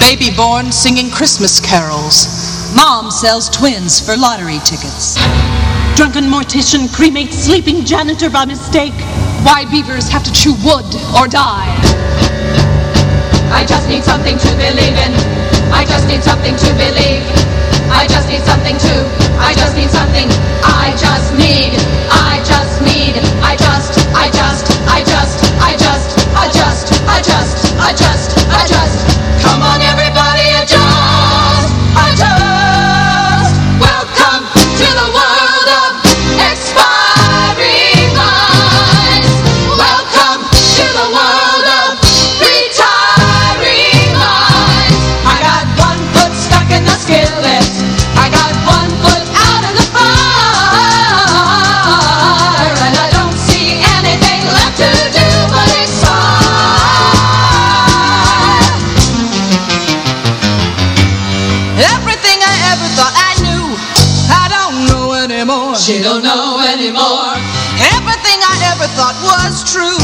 baby born singing Christmas carols. Mom sells twins for lottery tickets. Drunken mortician cremates sleeping janitor by mistake. Why beavers have to chew wood or die. I just need something to believe in. I just need something to believe. I just need something to. I just need something. I just need. I just need. I just. I just. I just. I just. I just. I just. I just. I just. Come on, everybody, adjust. Adjust. Welcome to the world of expiring minds. Welcome to the world of retiring minds. I got one foot stuck in the skillet. I got one foot out of the fire, and I don't see anything left to do but expire. Everything I ever thought I knew, I don't know anymore. She don't know anymore. Everything I ever thought was true,